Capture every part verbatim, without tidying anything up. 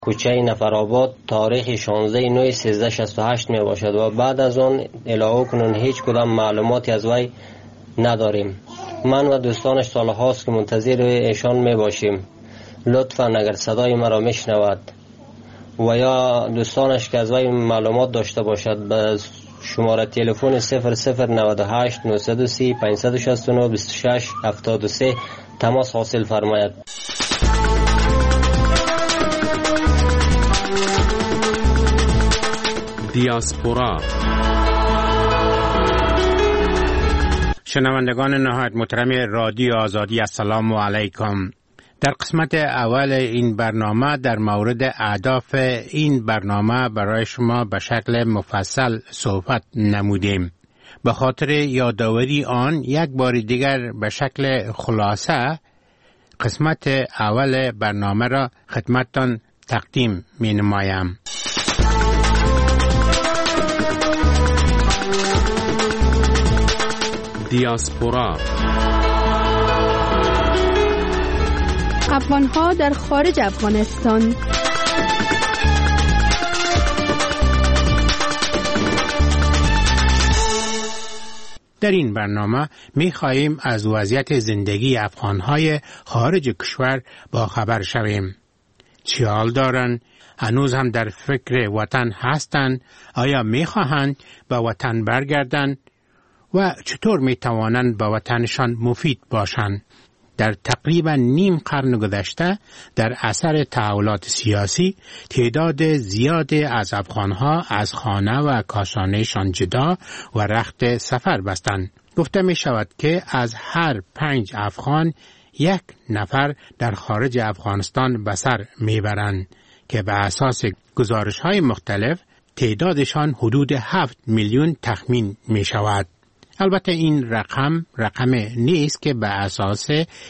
کوچه نفرآباد تاریخ شانزده نه سیزده شصت و هشت می باشد و بعد از آن الهو کنون هیچ کدام معلوماتی از وی نداریم. من و دوستانش سالهاست که منتظر ایشان می باشیم. لطفاً اگر صدای مرا میشنود و یا دوستانش که از وی معلومات داشته باشد به شماره تلفن صفر صفر نود و هشت نهصد و سی پانصد و شصت و نه بیست و شش هفتاد و سه تماس حاصل فرماید. دیاسپورا. شنوندگان نهایت محترم رادیو آزادی، السلام علیکم. در قسمت اول این برنامه در مورد اهداف این برنامه برای شما به شکل مفصل صحبت نمودیم. به خاطر یادآوری آن یک بار دیگر به شکل خلاصه قسمت اول برنامه را خدمتتان تقدیم می نمایم. دیاسپورا. افغان‌ها در خارج افغانستان. در این برنامه می خواهیم از وضعیت زندگی افغان‌های خارج کشور با خبر شویم. چه حال دارند؟ هنوز هم در فکر وطن هستند؟ آیا می خواهند به وطن برگردند؟ و چطور می توانند به وطنشان مفید باشند؟ در تقریبا نیم قرن گذشته در اثر تحولات سیاسی تعداد زیادی از افغانها از خانه و کاشانهشان جدا و رخت سفر بستند. گفته می شود که از هر پنج افغان یک نفر در خارج افغانستان به سر می برند که به اساس گزارش های مختلف تعدادشان حدود هفت میلیون تخمین می شود. البته این رقم رقم نیست که به اساس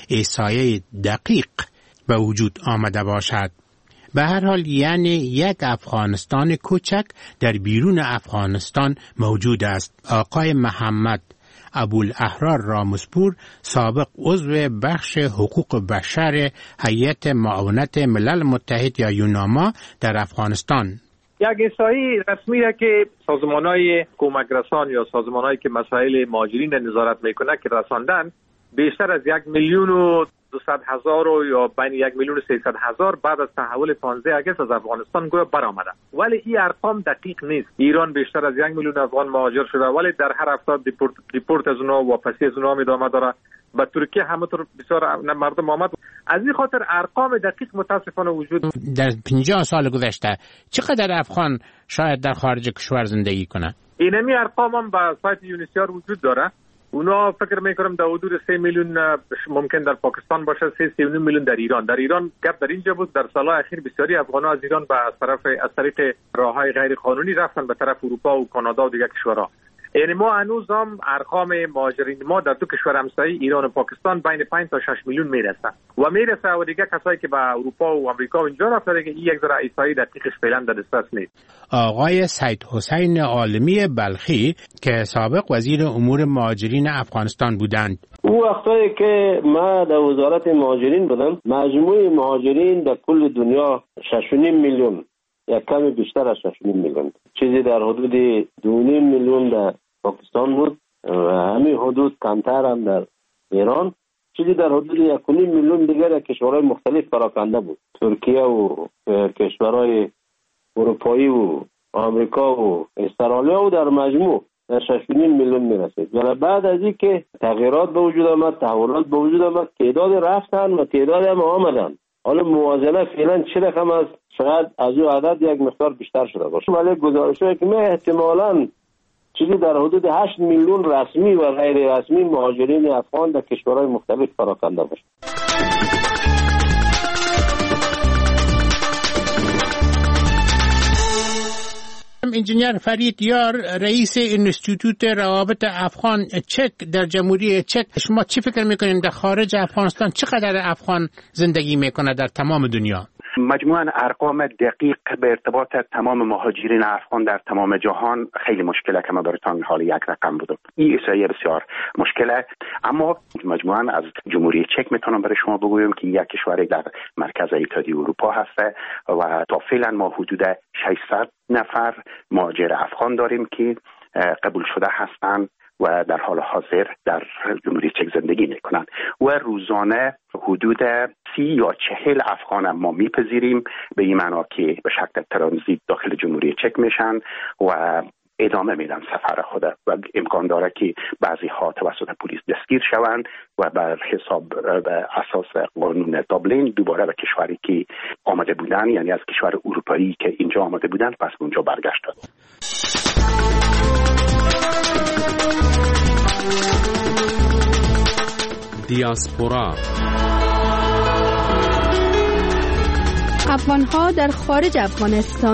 احصایه دقیق به وجود آمده باشد. به هر حال یعنی یک افغانستان کوچک در بیرون افغانستان موجود است. آقای محمد ابوالاحرار رامسپور، سابق عضو بخش حقوق بشر هیئت معاونت ملل متحد یا یوناما در افغانستان، یک احصایی رسمیه که سازمان‌های کمک رسان یا سازمان‌هایی که مسائل مهاجرین نظارت میکنه که رساندن بیشتر از یک میلیون و دویست هزار و یا بین یک میلیون و سیصد هزار بعد از تحول پانزده اگست از افغانستان گویا برآمده. ولی این ارقام دقیق نیست. ایران بیشتر از یک میلیون افغان مهاجر شده ولی در هر هفته دیپورت دیپورت از اونها واپسی از اونها ادامه داره. به ترکیه همونطور بسیار مردم آمد. از این خاطر ارقام دقیق متاسفانه وجود در پنجاه سال گذشته چقدر افغان شاید در خارج کشور زندگی کنه؟ اینمی ارقام هم به سایت یونیسیار وجود داره. اونا فکر میکنم در حدود سه میلیون ممکن در پاکستان باشه، سه سه میلیون در ایران. در ایران گپ در اینجا بود در سالهای اخیر بسیاری افغان‌ها از ایران به طرف از طریق راههای غیر قانونی رفتن به طرف اروپا و کانادا و دیگر کشورها. یعنی ما هنوز هم ارقام مهاجرین ما در دو کشور همسایه ایران و پاکستان بین پنج تا شش میلیون میرسه و میرسه و دیگه کسایی که به اروپا و آمریکا و اینجا رفتن دیگه این یک ذره احصایی دقیقش فعلا در دسترس نیست. آقای سید حسین عالمی بلخی که سابق وزیر امور مهاجرین افغانستان بودند، او وقتی که ما در وزارت مهاجرین بودم مجموع مهاجرین در کل دنیا شش و نیم میلیون یک کمی بیشتر از شش و نیم میلیون، چیزی در حدود دو و نیم میلیون در پاکستان بود و همین حدود کمتر هم در ایران، چیزی در حدود یک و نیم میلیون دیگر کشورهای مختلف پراکنده بود، ترکیه و کشورهای اروپایی و آمریکا و استرالیا و در مجموع در شش و نیم میلیون میرسید. ولی بعد از این که تغییرات به وجود آمد، تحولات به وجود آمد، تعداد رفتن و تعداد هم آمدن. حالا موازنه فعلا چه رقم است؟ شاید از او عدد یک مقدار بیشتر شده باشه، ولی گزارش‌هایی که ما احتمالاً چیزی در حدود هشت میلیون رسمی و غیر رسمی مهاجرین افغان در کشورهای مختلف پراکنده باشه. انجینیر فرید یار، رئیس انستیتوت روابط افغان چک در جمهوری چک، شما چی فکر میکنین در خارج افغانستان چقدر افغان زندگی میکنه در تمام دنیا؟ مجموعاً ارقام دقیق به ارتباط تمام مهاجرین افغان در تمام جهان خیلی مشکله که ما براتون حالا یک رقم بودم. این احصایه بسیار مشکله، اما مجموعاً از جمهوری چک میتونم برای شما بگویم که یک کشوری در مرکز اتحادیه اروپا هست و تا فعلا ما حدود ششصد نفر مهاجر افغان داریم که قبول شده هستند و در حال حاضر در جمهوری چک زندگی میکنند و روزانه حدود سی یا چهل افغان ما میپذیریم، به این معنا که به شکل ترانزیت داخل جمهوری چک میشن و ادامه میدن سفر خود و امکان داره که بعضی ها توسط پلیس دستگیر شوند و بر حساب به اساس قانون دابلین دوباره به کشوری که آمده بودن، یعنی از کشور اروپایی که اینجا آمده بودن، پس اونجا برگشتند. دیاسپورا افغان‌ها در خارج افغانستان.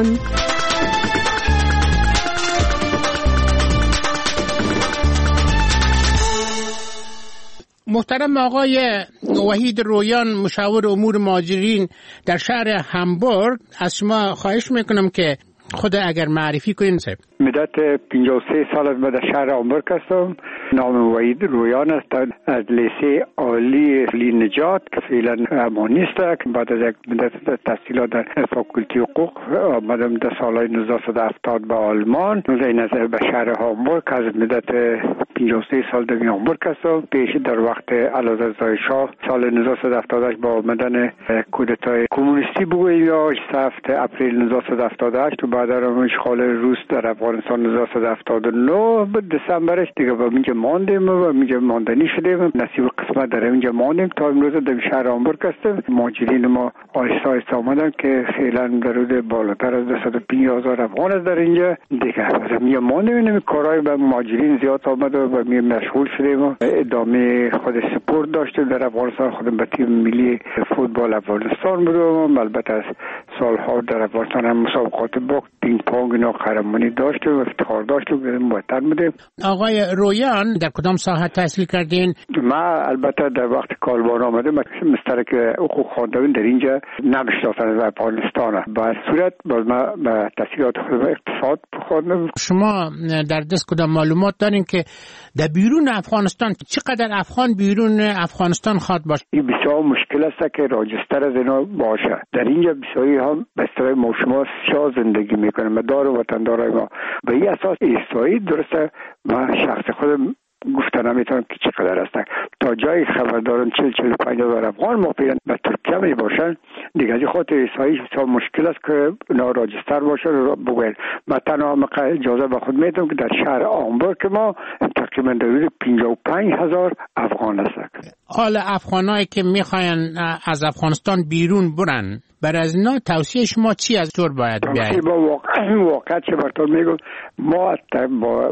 محترم آقای وحید رویان، مشاور امور مهاجرین در شهر همبورگ، از شما خواهش میکنم که خود اگر معرفی کنین. مدت پنجاه و سه سال از من در شهر همبورگ هستم. نام وحید رویان است. از لیسه عالی لی نجات که فعلا امانیست است. بعد از یک مدت تحصیلات در فاکولتی حقوق آمدم در سالهای نوزده صد و هفتاد به آلمان. این از به شهر همبورگ از مدت پنجاه و سه سال در همبورگ هستم. پیش در وقت اعلیحضرت شاه سال نوزده صد و هفتاد و هشت با آمدن کودتای کمونیستی بگوییم یا هفت اپریل نوزده صد و هفتاد و هشت و بعد از اشغال روس در افغانستان نوزده صد و هفتاد و نه به دسامبرش دیگه با اینجا ماندیم و اینجا ماندنی شدیم. نصیب قسمت در اینجا ماندیم تا امروز در شهر همبورگ هستیم. مهاجرین ما آهسته آهسته آمدن که فعلا در حدود بالاتر از دویست و پنجاه هزار افغان است در اینجا دیگه. از اینجا ماندیم. این کارهای به مهاجرین زیاد آمد و به می مشغول شدیم و ادامه خود سپورت داشتیم در افغانستان. خودم به تیم ملی فوتبال افغانستان بودم. البته از سالها در افغانستان هم مسابقات باخت پینگ پونگ اینا قهرمانی داشتیم و افتخار داشتیم، موطن بودیم. آقای رویان در کدام ساحه تحصیل کردین؟ ما البته در وقت کالبان آمده مسترک حقوق خواندم در اینجا نمیشناسن از افغانستان. با صورت باز ما به تحصیلات خود اقتصاد خواندم. شما در دست کدام معلومات دارین که در بیرون افغانستان چقدر افغان بیرون افغانستان خواد باشه؟ این بسیار مشکل است که راجستر از اینا باشه. در اینجا بسیاری هم به اصطلاح ما شما سیاه زندگی میکنه. مدار و وطندارای ما به این اساس ایستایی درسته. و شخص خودم گفتن نمیتونم که چقدر هستن. تا جای خبر دارن چل چل پنج هزار افغان ما پیدن به ترکیه می باشن دیگه. از خاطر ایسایی بسیار مشکل است که اونا راجستر باشه رو بگوین. من تنها اجازه به خود میدم که در شهر همبورگ ما تقریبا در حدود پنجاه و پنج هزار افغان هست. حال افغانایی که میخواین از افغانستان بیرون برن، برای از اینا توصیه شما چی از طور باید بیاید؟ با واقع واقع چه برطور میگم، ما با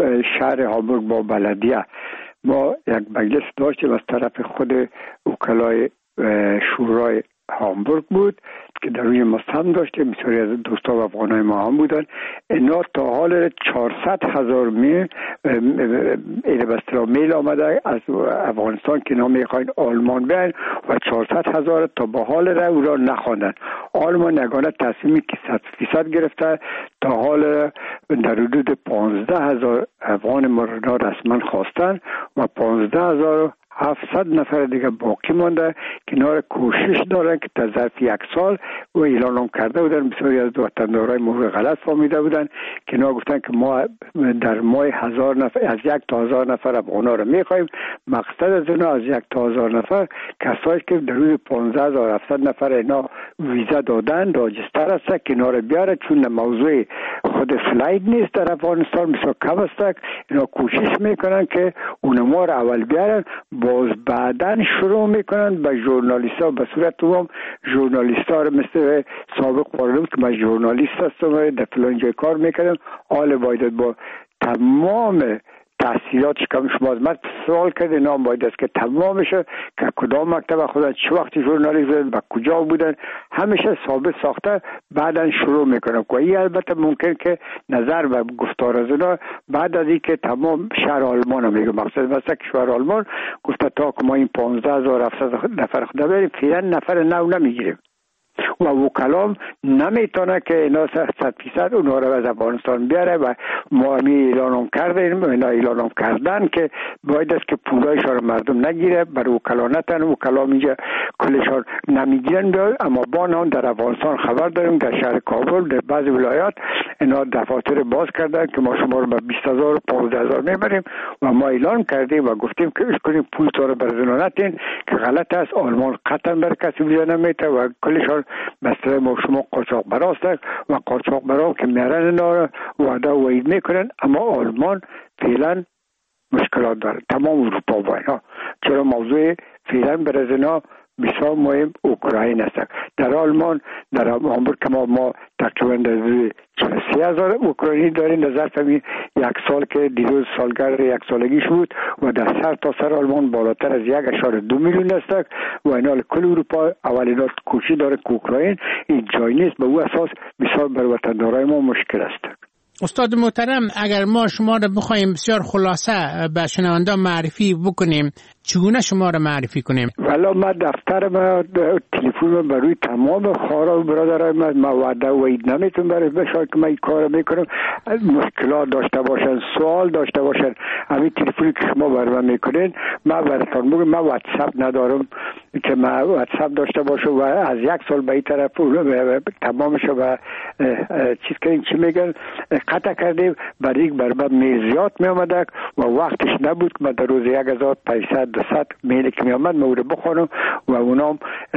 شهر همبورگ با بلدیه ما یک مجلس داشتیم از طرف خود وکلای شورای همبورگ بود که در روی مستم داشتیم. بسیاری از دوستا و افغانای ما هم بودن. اینا تا حال چهارصد هزار می ایده بسترا میل آمده از افغانستان که اینا میخواین آلمان بیاین و چهارصد هزار تا با حال را او را نخواندن. آلمان یگانه تصمیمی که صد فیصد گرفته تا حال در حدود پانزده هزار افغان ما را رسما خواستن و پانزده هزار هفتصد نفر دیگه باقی مانده که اینا را کوشش دارن که تا ظرف یک سال و اعلان هم کرده بودن. بسیاری از وطندارای ما غلط فهمیده بودن که اینا گفتن که ما در ماه هزار نفر از یک تا هزار نفر افغانا را میخوایم. مقصد از اینا از یک تا هزار نفر کسایی که در روز پانزده هزار و هفتصد نفر اینا ویزا دادن راجستر هست که اینا را بیاره، چون موضوع خود فلایت نیست در افغانستان بسیار کم است. اینا کوشش میکنن که اونما را اول بیارن، باز بعدن شروع میکنن به ژورنالیست ها به صورت دوم ژورنالیست ها رو مثل سابق پارلمان که من ژورنالیست هستم در فلان جای کار میکنم. حال باید با تمام تحصیلاتش کم شما از من سوال کرده نام باید است که تمامشه که کدام مکتب خودن چه وقتی ژورنالیست بودن و کجا بودن همیشه ثابت ساخته بعدن شروع میکنن. و این البته ممکن که نظر و گفتار از اونا بعد از اینکه تمام شهر آلمان هم میگه مقصد مثلا که شهر آلمان گفته تا که ما این پانزده هزار هفتصد نفر خدا بریم فعلا نفر نو نمیگیریم. و وکلام نمیتونه که اینا صد فیصد اونها رو از افغانستان بیاره و ما همی اعلانم کردیم، اینا اعلانم کردن که باید است که پولایشان رو مردم نگیره، بر وکلا نتن، وکلام اینجا کلشان نمیگیرن. اما با نام در افغانستان خبر داریم در شهر کابل در بعضی ولایات اینا دفاتر باز کردن که ما شما رو به بیست هزار و پانزده هزار میبریم و ما اعلان کردیم و گفتیم که اش کنیم پول تا رو برزنو نتین که غلط است. آلمان قطعا بر کسی ویزا نمیته و کلشان مثل ما شما قاچاق براست و قاچاق برا که میرن اینا وعده و وعید میکنن. اما آلمان فعلا مشکلات داره، تمام اروپا با اینا، چرا موضوع فعلا برزنا بسیار مهم اوکراین است. در آلمان در هامبورگ که ما, ما تقریبا سی هزار اوکراینی داریم در ظرف یک سال که دیروز سالگرد یک سالگیش بود و در سر تا سر آلمان بالاتر از یک اشاره دو میلیون است و اینا کل اروپا اولین کوشش داره که اوکراین این جای نیست. به او اساس بسیار بر وطندارای ما مشکل است. استاد محترم، اگر ما شما را بخوایم بسیار خلاصه به شنونده معرفی بکنیم، چگونه شما را معرفی کنیم؟ والا ما دفتر ما تلفن ما برای تمام خارا و برادرای ما ما وعده و وعید نمیتونم برای بشار که ما این کار میکنم. مشکلات داشته باشن، سوال داشته باشن، همین تلفنی که شما برای من میکنین ما براتون میگم. ما واتساپ ندارم که ما واتساپ داشته باشم و از یک سال به این طرف تمامش و چیز که چی میگن قطع کردیم. برای یک برابر میزیات می آمده و وقتش نبود که من در روز یک هزار پانصد دوصد میلی که می آمد ما رو بخونم و اونام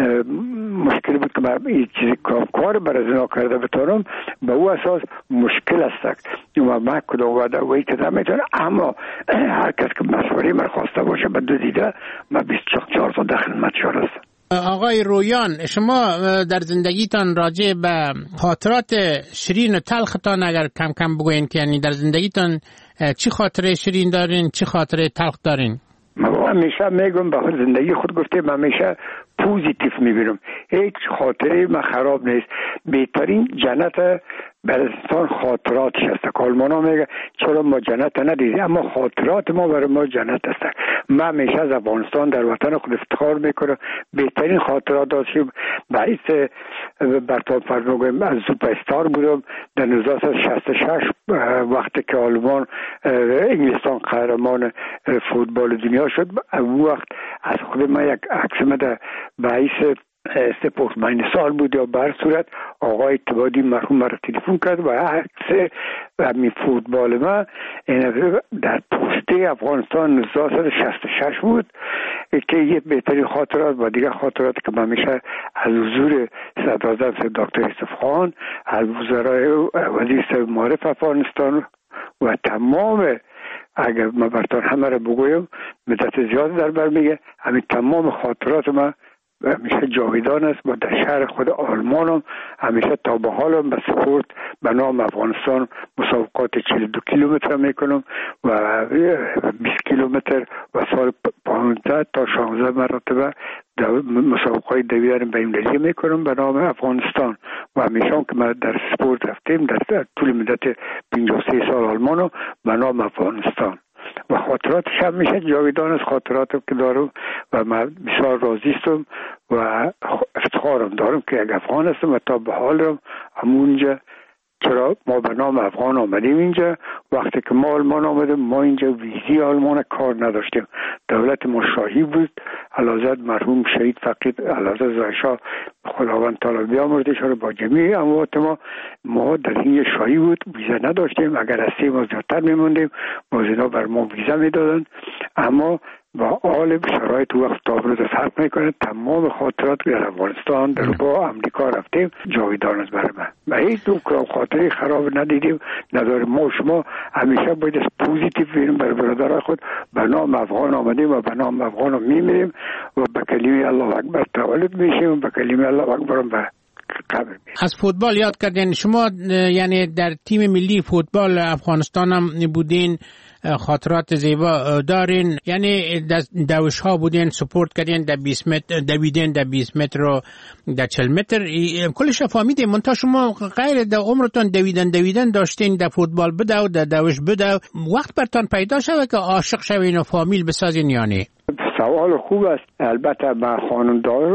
مشکل بود که من این چیزی کار برای ازنا کرده بتانم. به او اساس مشکل است و من کدام وعده و این کدام میتونم. اما هر کس که مشوره من خواسته باشه به دو دیده من بیست و چهار تا در خدمت شما هستم. آقای رویان، شما در زندگیتان راجع به خاطرات شیرین و تلختان اگر کم کم بگوین که یعنی در زندگیتان چی خاطره شیرین دارین، چی خاطره تلخ دارین؟ ما همیشه میگم به زندگی خود گفتم همیشه پوزیتیو میبینم، هیچ خاطره ما خراب نیست. بهترین جنت برای انسان خاطراتش است. آلمان ها میگه چرا ما جنت ندیدیم، اما خاطرات ما برای ما جنت است. من همیشه از افغانستان در وطن خود افتخار میکنم. بهترین خاطرات داشتیم. باعث برطان فرنوگم از سوپر استار بودم در هزار و سیصد و شصت و شش وقتی که آلمان انگلستان قهرمان فوتبال دنیا شد. اون وقت از خود من یک عکس مده باعث سپورتمن سال بود یا بر صورت آقای اتبادی مرحوم مرا تلفن کرد و عکس همین فوتبال ما در پوسته افغانستان هزار و سیصد و شصت و شش بود که یه بهترین خاطرات و دیگه خاطرات که من میشه از حضور صدراعظم دکتر یوسف خان، از وزرای وزیر صاحب معارف افغانستان و تمام، اگر من براتون همه را بگویم مدت زیاد در بر میگه، همین تمام خاطرات ما همیشه جاویدان است. و در شهر خود آلمان هم همیشه تا به حال هم به سپورت به نام افغانستان مسابقات چهل و دو کیلومتر میکنم و بیست کیلومتر و سال پانزده تا شانزده مرتبه مسابقات دویدن بین‌المللی میکنم به نام افغانستان. و همیشه هم که ما در سپورت رفتیم در طول مدت پنجاه و سه سال آلمان هم به نام افغانستان و خاطراتش هم میشه جاویدان از خاطراتم که دارم و من بسیار راضی هستم و افتخارم دارم که یک افغان هستم و تا به حال هم همونجا. چرا ما به نام افغان آمدیم اینجا؟ وقتی که ما آلمان آمدیم ما اینجا ویزی آلمان کار نداشتیم، دولت ما شاهی بود. علازد مرحوم شهید فقید علازد زایشاه خداوند تعالی بیامرزش رو با جمیع اموات ما ما در این شاهی بود، ویزا نداشتیم. اگر از سه ماه زیادتر میموندیم موزینا بر ما ویزا میدادن. اما با حال شرایط وقت تا امروز فرق میکنه. تمام خاطرات که در افغانستان در با امریکا رفتیم جاویدان است برای من و هیچ دو خاطری خراب ندیدیم نداریم. ما شما همیشه باید از پوزیتیو بینیم برای برادرای خود. به نام افغان آمدیم و به نام افغان میمیریم و به کلمه الله اکبر تولد میشیم و به کلمه الله اکبر به قبر میشیم. از فوتبال یاد کردین شما، یعنی در تیم ملی فوتبال افغانستان هم بودین، خاطرات زیبا دارین، یعنی دوش ها بودین، سپورت کردین در بیست متر، دویدین در بیست متر و در چهل متر، کلش فهمیدین. منتها شما غیر در عمرتون دویدن دویدن داشتین در فوتبال بده و در دوش بده، وقت برتان پیدا شده که عاشق شوین و فامیل بسازین؟ یعنی سوال خوب است. البته من خانم دارم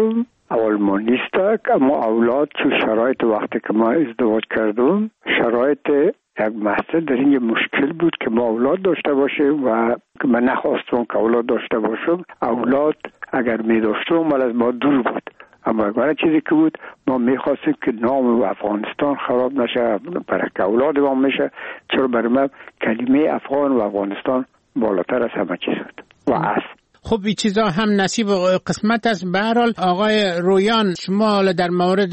اول ما نیست، اما اولاد چون شرایط وقتی که ما ازدواج کردم شرایط یک مسئله در این مشکل بود که ما اولاد داشته باشیم و من نخواستم که اولاد داشته باشم. اولاد اگر می داشتم ولی از ما دور بود، اما اگر چیزی که بود ما میخواستیم که نام افغانستان خراب نشه، برای که اولاد ما میشه. چرا برای من کلمه افغان و افغانستان بالاتر از همه چیز بود و است. خب این چیزا هم نصیب و قسمت است. به هر حال آقای رویان، شما در مورد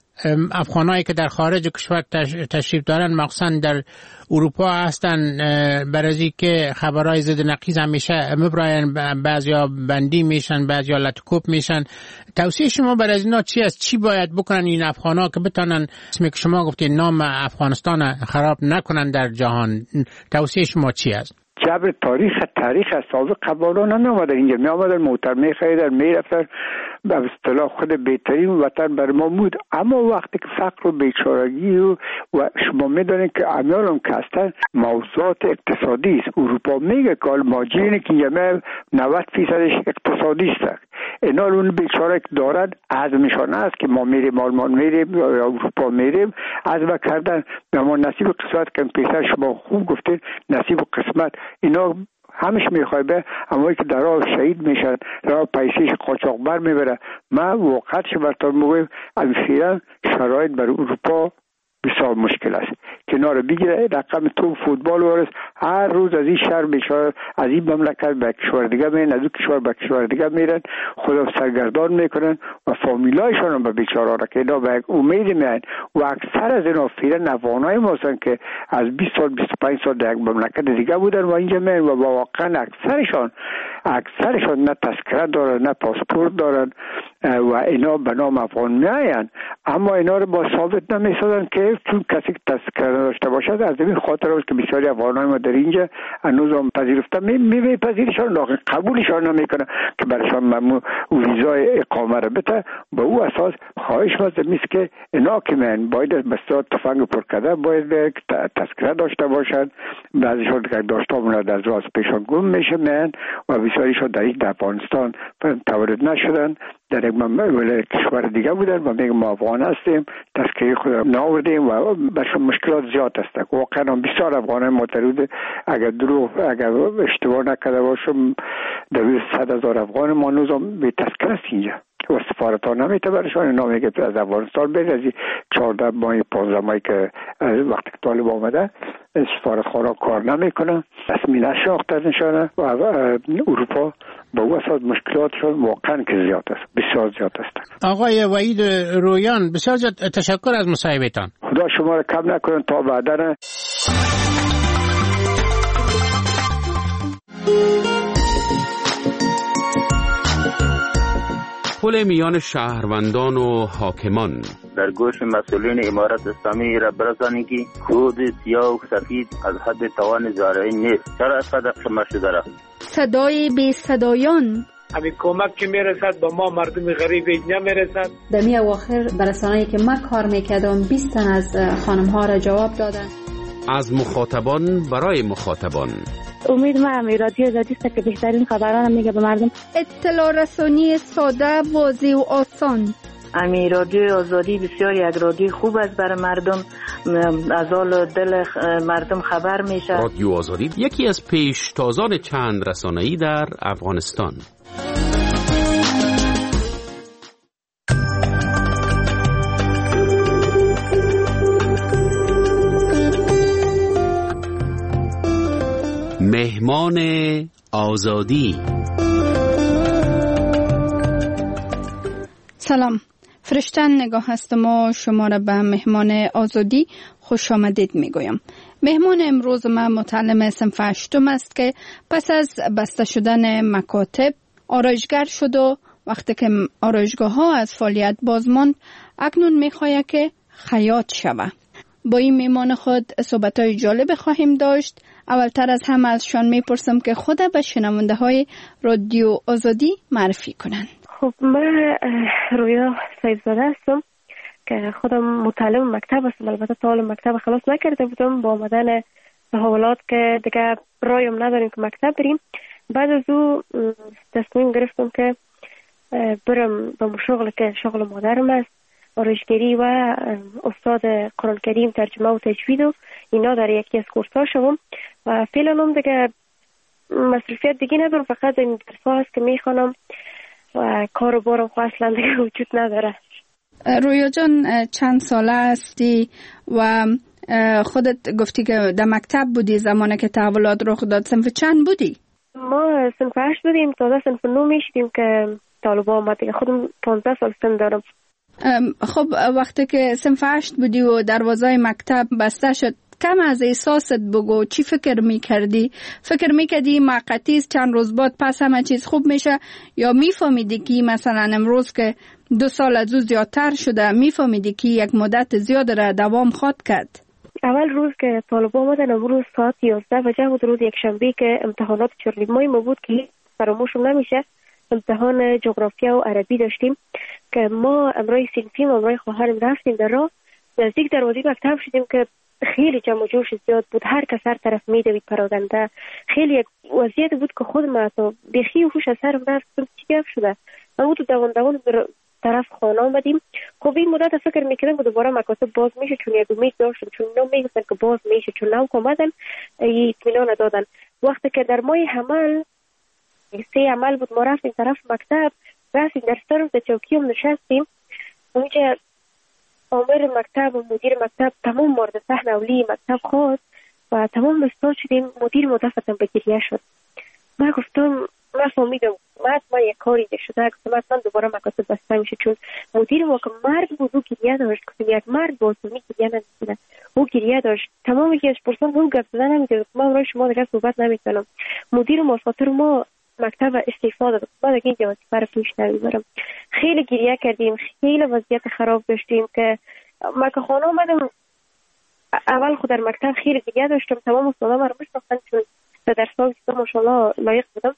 افغانایی که در خارج کشور تشریف دارن مخصوصا در اروپا هستن، برای که خبرهای ضد نقیض همیشه میبراین، بعضیا بندی میشن، بعضیا لطکوب میشن. توصیه شما برای اینا چی است؟ چی باید بکنن این افغانا که بتونن اسمی که شما گفتید نام افغانستان خراب نکنن در جهان؟ توصیه شما چی است؟ جبر تاریخ تاریخ از سابق قبالان هم آمدن اینجا، می آمدن موتر می خریدن می رفتن، به اصطلاح خود بهترین وطن بر ما بود. اما وقتی که فقر و بیچارگی و, و شما می دانید که امیالم که هستن موضوعات اقتصادی است. اروپا میگه که ماجرینه که یمه نود فیصدش اقتصادی است. اینا اون بیچاره که دارن عزمشان است که ما میریم آلمان میریم یا اروپا میریم، عزم کردن به ما نصیب قسمت که پیسر شما خوب گفتید نصیب قسمت. اینا همش میخوای به اما که در راه شهید میشن، راه پیسیش قاچاقبر میبره. من واقعا براتون میگم اصلا شرایط برای اروپا بسیار مشکل است. کنار بگیره رقم تو فوتبال ورس هر روز از این شهر بیچاره از این مملکت به کشور دیگه میرن، از اون کشور به کشور دیگه میرن، خدا سرگردان میکنن و فامیلایشان هم به بیچاره را که اینا به امید میان. و اکثر از اینا فیرن افغانای ما هستن که از بیست سال بیست و پنج سال در یک مملکت دیگه بودن و اینجا میان و واقعا اکثرشان اکثرشان نه تذکره دارن نه پاسپورت دارن و اینا به نام افغان میاین. اما اینا رو با ثابت نمیسازن که چون کسی که تذکره داشته باشد. از این خاطر است که بسیاری افغانای ما در اینجا هنوز هم پذیرفته می میپذیرشان، لکن قبولشان نمیکنه که برشان ممنوع ویزای اقامه رو بده. به او اساس خواهش ماست میست که اینا که من باید بسیار تفنگ پر کرده باید تذکره داشته باشد. بعضیشان که داشته مونده از راست پیشان گم میشه من و بسیاریشان در این افغانستان تولد نشدن، در یک مملکت کشور دیگه بودن و میگم ما افغان هستیم، تذکره خود را ناوردیم و برشون مشکلات زیاد است. واقعا بسیار افغانان معترض، اگر دروغ اگر اشتباه نکرده باشم در صد هزار افغان ما نوزم به تذکره است اینجا و سفارت ها نمیته برشان نامی که از افغانستان برید. از چهارده ماهی پانزده ماهی که وقتی که طالب آمده سفارت خارا کار نمیکنه، رسمی نشناخته نشانه و اروپا با او اساس مشکلاتشون واقعا که زیاد است، بسیار زیاد است. آقای وحید رویان بسیار زیاد تشکر از مصاحبهتان. خدا شما را کم نکنه تا بعدا. پل میان شهروندان و حاکمان. در گوش مسئولین امارت اسلامی را برسانید که کود سیاه و سفید از حد توان زارعین نیست. چرا اینقدر خمه شده را؟ صدای بی صدایان. همین کمک که میرسد با ما مردم غریب نمیرسد. در می اواخر برسانه‌ای که من کار میکردم بیست تن از خانم ها را جواب دادن. از مخاطبان برای مخاطبان. امید من رادیو آزادی است که بهترین خبران میگه به مردم. اطلاع رسانی ساده، واضح و آسان. امی رادیو آزادی بسیار یک رادیو خوب است برای مردم، از حال دل مردم خبر میشه. رادیو آزادی یکی از پیشتازان چند رسانه‌ای در افغانستان. مهمان آزادی. سلام، فرشتن نگاه هستم و شما را به مهمان آزادی خوش آمدید میگویم. مهمان امروز ما متعلم صنف هشتم است که پس از بسته شدن مکاتب آرایشگر شد و وقتی که آرایشگاه ها از فعالیت باز ماند اکنون میخواهد که خیاط شود. با این مهمان خود صحبت های جالب خواهیم داشت. اولتر از همه ازشان میپرسم که خود به شنونده های رادیو آزادی معرفی کنند. خب من رویا سیدزاده هستم که خودم متعلم مکتب هستم، البته تا حالا مکتب خلاص نکرده بودم. با آمدن تحولات که دیگه رایم نداریم که مکتب بریم، بعد از او تصمیم گرفتم که برم به شغل که شغل مادرم است، آرایشگری و استاد قرآن کریم ترجمه و تجوید و اینا در یکی از کورس‌ها شدم و فعلا هم دیگه مصروفیت دیگه ندارم، فقط این درس‌ها هست که میخوانم و کار و بارم خو اصلا دیگه وجود نداره. رویا جان چند ساله هستی و خودت گفتی که در مکتب بودی زمانی که تحولات رخ داد؟ صنف چند بودی؟ ما صنف هشت بودیم، تازه صنف نو میشدیم که طالبا آمد دیگه. خودم پانزده سال سن دارم. خب وقتی که صنف هشت بودی و دروازه مکتب بسته شد، کم از احساست بگو، چی فکر میکردی؟ فکر میکردی موقتی چند روز بعد پس همه چیز خوب میشه، یا میفهمیدی که مثلا امروز که دو سال از او زیادتر شده میفهمیدی که یک مدت زیاد را دوام خواهد کرد؟ اول روز که طالبا آمدن امروز ساعت یازده بجه بود، روز یک شنبه که امتحانات چهارنیمای ما بود که فراموشم نمیشه. امتحان جغرافیا و عربی داشتیم که ما امرای صنفیم امرای خواهرم رفتیم در راه، نزدیک دروازه مکتب شدیم که خیلی جمع و جوش زیاد بود، هر کس هر طرف میدوید پراگنده. خیلی یک وضعیت بود که خود ما تو بخی و هوش از سرم رفت. چی گپ شده؟ ما تو دوان دوان طرف خانه آمدیم. خب این مدت فکر میکردم که دوباره مکاتب باز میشه، چون یک امید داشتم، چون اینا میگفتن که باز میشه، چون نو آمدن اطمینان دادن. وقتی که در ماه حمل سه عمل بود ما رفتیم طرف مکتب، رفتیم در طرف در چوکی هم نشستیم. اونجا آمر مکتب و مدیر مکتب تمام مورد صحن اولی مکتب خواست و تمام استاد شدیم. مدیر مدفتم به گریه شد. من گفتم من فهمیدم من ما یک کاری شده، گفتم من دوباره مکاتب بسته میشه، چون مدیر ما که مرد بود او گریه داشت. گفتم یک مرد بود می گریه نمیکنه، او گریه داشت. تمام یکیش پرسان اون گفت زدن نمیده، من برای شما دیگه صحبت نمیکنم. مدیر ما خاطر ما مکتب استفاده داد، بعد اینجا واسه پیش نمیبرم. خیلی گریه کردیم، خیلی وضعیت خراب داشتیم که ما که خانه اومدم اول خود در مکتب خیلی گریه داشتم. تمام استادا ما رو میشناختن چون به درس‌ها ماشاءالله لایق بودم.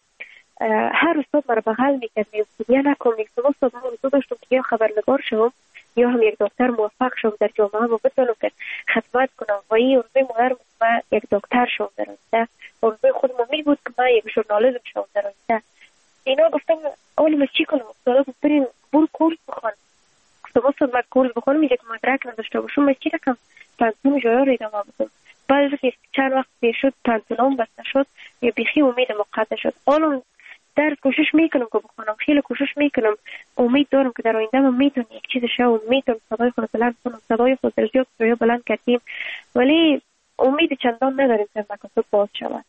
هر استاد ما رو بغل میکرد، گریه نکن. یک استاد ما رو داشتم که یا خبرنگار شدم یا هم یک دکتر موفق شدم در جامعه و بتونم که خدمت کنم. و این روزی مادر من یک دکتر شدم در آینده، روزی خود ممی بود که من یک ژورنالیسم شدم در آینده. اینا گفتم اول ما چی کنم؟ استادا گفت بریم برو کورس بخوان. گفتم استاد من کورس بخونم یک مدرک نداشته باشم، من چی رقم پنجم جایا رو ادامه بدم. بعد از چند وقت شد پنجم بسته شد، یه بیخی امید مقطع شد. الان درس کوشش میکنم که بخونم، خیلی کوشش میکنم، امید دارم که در آینده من میتونم یک چیز شو، میتونم صدای خود بلند کنم. صدای خود در زیاد جایا بلند کردیم ولی امید چندان نداریم که مکاتب باز شود.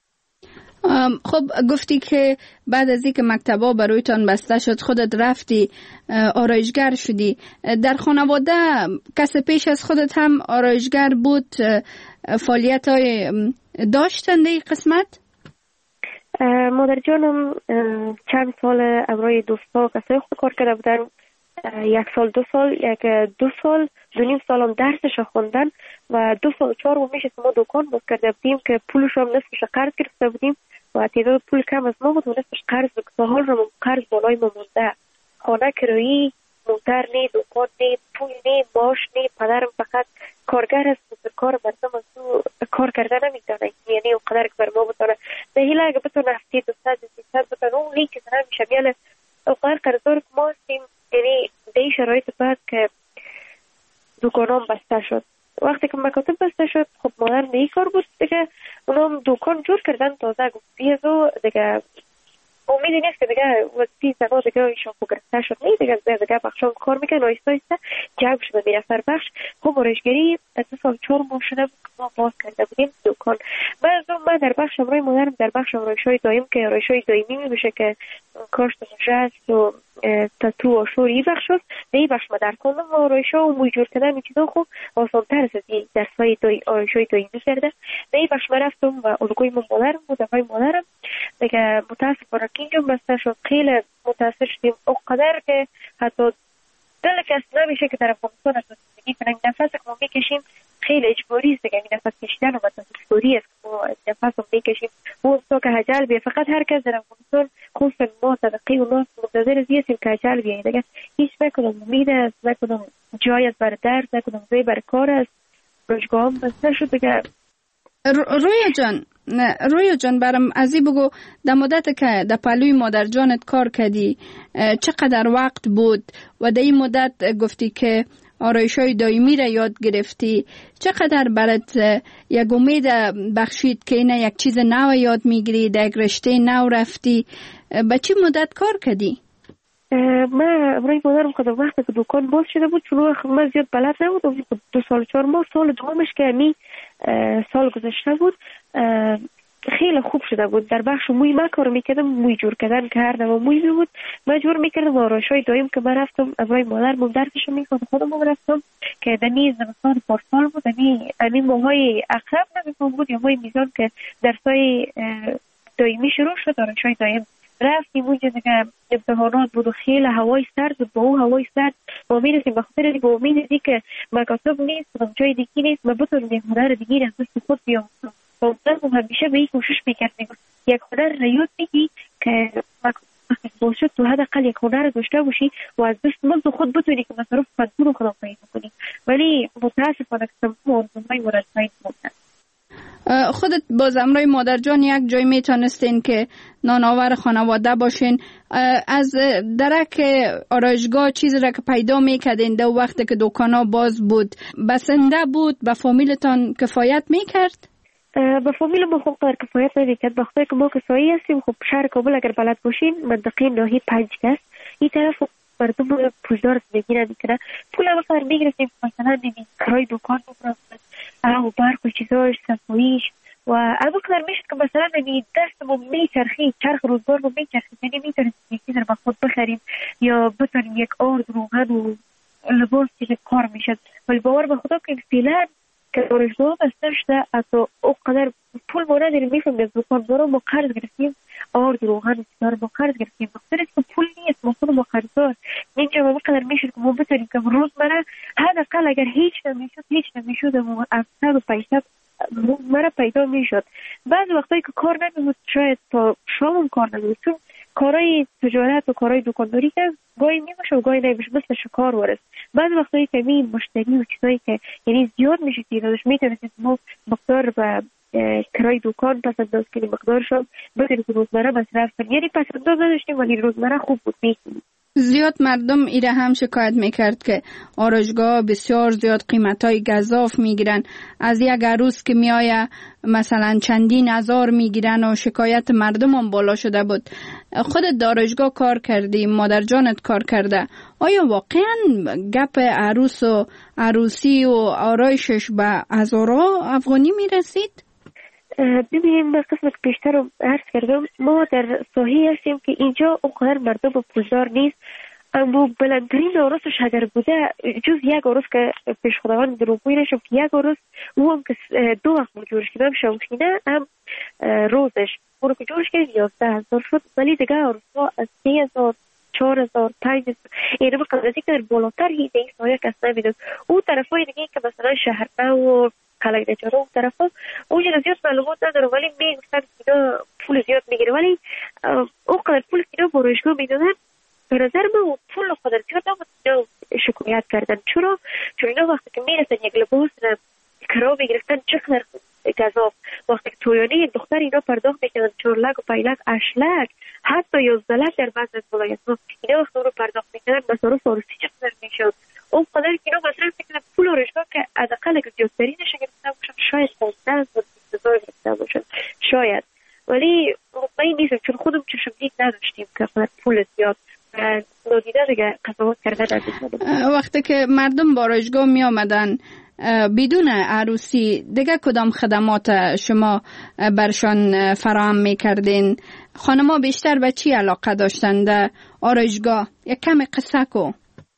خب گفتی که بعد از اینکه مکتبا برایتان بسته شد خودت رفتی آرایشگر شدی. در خانواده کس پیش از خودت هم آرایشگر بود؟ فعالیت های داشتن در قسمت؟ مادر جانم چند سال امرای دوستا کسای خود کار کرده بودن. یک سال دو سال یک دو سال دو نیم سالم درسش خوندن و دو سال چهار و میشه ما دکان باز کرده بودیم که پولش هم نصفش قرض گرفته بودیم و تعداد پول کم از ما بود و نصفش قرض بود. حال رو قرض بالای ما مونده، خانه کرایی، موتر نی، دکان نی، پول نی، معاش نی. پدرم فقط کارگر است، کار مردم از او کار کرده نمیتونه، یعنی اونقدر که بر ما بتونه به هیله اگه بتونه هفته دو ساعت سیصد بتونه اون لی که نمیشه بیاله اونقدر قرضدار که ما هستیم. یعنی به این شرایط بعد که دکانام بسته شد، وقتی که مکاتب بسته شد خب مادر به این کار بود دیگه، اونام دکان جور کردن تازه گفت بیازو دیگه امیدی نیست که دیگه وقتی زنها دیگه ایشان گرفته شد نی دیگه دیگه بخشان کار میکنن آیسته آیسته جمع شده میره سر بخش. خب آرایشگری از سال چهار ماه شده بود که ما باز کرده بودیم دکان. من از اون من در بخش امرای مادرم در بخش آرایش‌های دایم که آرایش‌های دایمی میشه که کاشت مجرد و تاتو و شوری بخش شد به این بخش ما در کندم و آرایش‌ها و موی جور کردن می چیزا خوب آسان‌تر از این درس‌های آرایش‌های دایمی کرده. به این بخش ما رفتم و الگوی من مادرم بود، افای مادرم دیگه متاسفانه که اینجا بسته شد. خیلی متاسف شدیم اونقدر که حتی دل کس نمیشه که در افغانستان از زندگی کنیم. نفس که ما میکشیم خیلی اجباری است دیگه، این نفس کشیدن و اجباری است که ما نفس رو میکشیم. اون تو که هجل بیه فقط هر کس در افغانستان خصوصا ما طبقه و ناس منتظر از هستیم که هجل بیه دیگه. هیچ نکنم امید است، نکنم جای است برای درس، نکنم جای برای کار است. روزگاه هم بسته شد دیگه. رویا جان رویا جان برام ازی بگو در مدت که در پلوی مادر جانت کار کردی چقدر وقت بود و در این مدت گفتی که آرایش‌های دائمی را یاد گرفتی، چقدر برات یک امید بخشید که اینه یک چیز نو یاد میگیری، در یک رشته نو رفتی؟ به چی مدت کار کردی؟ من امروی مادرم خودم وقتی که دکان باز شده بود چون وقت من زیاد بلد نبودم، دو سال چهار ماه سال دومش که امی سال گذشته بود خیلی خوب شده بود. در بخش موی من کار میکردم، موی جور کردن که هر نوع موی بود من جور میکردم. آرایش‌های دایم که من رفتم امروی مادرم درسش میخواد خودم رفتم که دمی زمستان پارسال بود، دمی امی ماهای اقرب نمیفهم بود یا ماه میزان که درسای دایمی شروع شد. آرایش‌های دایم رفتیم اونجا دیگه امتحانات بود و خیلی هوای سرد بود. با اون هوای سرد ما میرسیم به خاطر با امید دی که مکاتب نیست و جای دیگه نیست من بتونم یک هنر دیگه از دست خود بیام. و من همیشه به این کوشش میکردم یک هنر را یاد بگی که باشه تو حداقل یک هنر داشته باشی و از دست من خود بتونی که مصرف خودتون خودم پیدا کنی. ولی متاسفانه که تمام آرزوهای مرد پیدا نکردم. خودت باز امروی مادر جان یک جای میتونستین که نانآور خانواده باشین، از درک آرایشگاه چیزی را که پیدا میکردین در وقتی که دکانا باز بود بسنده بود به فامیلتان کفایت میکرد؟ به فامیل ما خوب قدر کفایت نمیکرد. بخاطر که ما کسایی هستیم خب شهر کابل اگر بلد باشین منطقه ناحیه پنج دست این طرف مردم پوزدار زندگی نمیکنه. پول هم قدر میگرفتیم مثلا نمید کرای دکان او برق و چیزاش صفاییش و اما قدر میشد که مثلا نمید دست ما میچرخید چرخ روزگار ما میچرخید یعنی میتونیم یک چیز رو خود بخریم یا بتونیم یک آرد روغن و لباس که کار میشد. ولی باور به خدا که فعلا که آرایشگاه بسته شده حتی او قدر پول ما نداریم میفهمیم از دکاندارا ما قرض گرفتیم آرد روغن و چیزا رو ما قرض گرفتیم بخاطر که پول نیست ما خود ما قرضدار اینجا ما قدر میشد که ما بتونیم که روزمره حداقل اگر هیچ نمیشد هیچ نمیشد و افصد و پیشت روزمره پیدا میشد. بعض وقتایی که کار نمیبود شاید تا شام کار نمیبود چون کارهای تجارت و کارهای دکانداری که گاهی میشه و گاهی نمیشه مثل شکار ورس. بعض وقتایی که می مشتری و چیزایی که یعنی زیاد میشه دیدش میتونید ما مقدار به کرای دکان پس انداز کنیم مقدارشون بکنیم که روزمره مصرف کنیم. یعنی پس انداز نداشتیم ولی روزمره خوب بود میکنیم. زیاد مردم ایره هم شکایت میکرد که آرایشگاه بسیار زیاد قیمتای گزاف میگیرن، از یک عروس که میآیه مثلا چندین هزار میگیرن و شکایت مردم هم بالا شده بود. خودت در آرایشگاه کار کردی، مادر جانت کار کرده، آیا واقعا گپ عروس و عروسی و آرایشش به هزارها افغانی میرسید؟ ببینیم به قسمت پیشتر رو عرض کردم ما در ساحه هستیم که اینجا اونقدر مردم پولدار نیست، اما بلندترین عروسش اگر بوده جز یک عروس که پیش خداوند دروغگویی نشم که یک عروس او هم که دو وقت ما جورش کردم شوخینه هم روزش اونو که جورش کردیم یازده هزار شد. ولی دیگه عروس ها از سه هزار چهار هزار پنج هزار اینه به قدرتی که در بالاتر هیده این سایه کس نمیدون. اون طرف های دیگه که مثلا شهرنه و خلق نجاره اون طرف ها اونجا زیاد معلومات ندارم ولی میگفتن که اینا پول زیاد میگیره ولی اون قدر پول که اینا با روشگاه میدادن به نظر من اون پول قدر زیاد نبود اینا شکایت کردن. چرا؟ چون اینا وقتی که میرسن یک لباس کرا میگرفتن چقدر گذاف وقتی که تویانه یک دختر اینا پرداخت میکنن چورلک و پیلک اشلک حتی یازده لک در بعض از ولایت ها اینا وقتی رو پرداخت میکنن مصارف عروسی چقدر میشد. اون قدر که اینا مصرف میکنن پول آرایشگاه که حداقل اگه زیادتری نشه گرفته باشن شاید پانزده هزار بیست هزار گرفته باشن شاید، ولی مطمئن نیستم چون خودم چشم دید نداشتیم که پول زیاد نادیده دیگه قضاوت کردن نداشتیم. وقتی که مردم با آرایشگاه می آمدن بدون عروسی دیگه کدام خدمات شما برشان فراهم میکردین؟ خانما بیشتر به چی علاقه داشتن در آرایشگاه؟ یک کم قصه کو.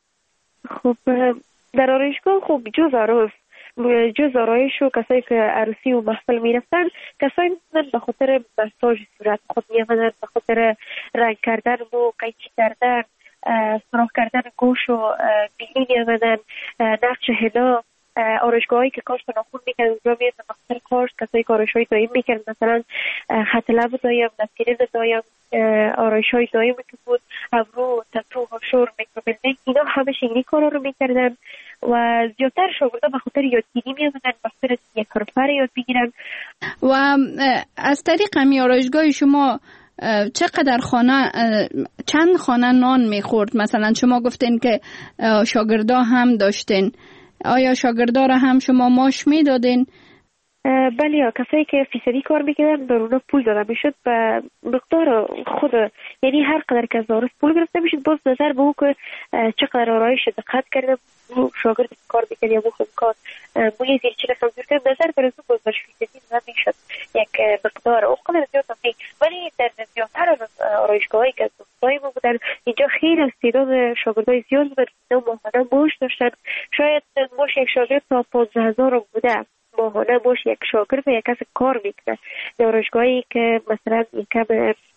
خب در آرایشگاه خب جز عروس جز آرایش و کسایی که عروسی و محفل میرفتن کسایی میرفتن به خاطر مساژ صورت خود میامدن، به خاطر رنگ کردن و قیچی کردن، سراخ کردن گوش و بیلی میامدن، نقش هنا آرایشگاهایی که کاشت ناخن میکرد اونجا میرسن بخاطر کاشت، کسایی که آرایش‌های دائم میکرد مثلا خط لب دایم، نستیرین دایم، آرایش‌های دائمی که بود، ابرو، تتو، هاشور، میکروبلدینگ، اینا همش این کارا رو میکردن و زیادتر شاگردا به خاطر یادگیری میامدن بخاطر یک حرفه یاد بگیرن. و از طریق همین آرایشگاه شما چقدر خانه چند خانه نان میخورد؟ مثلا شما گفتین که شاگردا هم داشتین، آیا شاگردا را هم شما ماش میدادین؟ بله، کسایی که فیصدی کار میکردن بر اونا پول داده میشد و مقدار خود، یعنی هر قدر که از دارس پول گرفته میشد باز نظر به او که چقدر آرایش دقت کرده شاگرد کار میکرد یا مخم کار موی زیر چیل خمزور کرد، نظر بر از او باز برش فیصدی داده میشد یک مقدار او قدر زیاد نمی. ولی در زیادتر از آرایشگاهایی که از دوستایی ما بودن اینجا خیلی از تعداد شاگردای زیاد بودن، ماهانه موش داشتن، شاید موش یک شاگرد تا پانزده هزار بوده ماهانه باش یک شاگرد یک کس کار میکنه. آرایشگاهی که مثلا یکم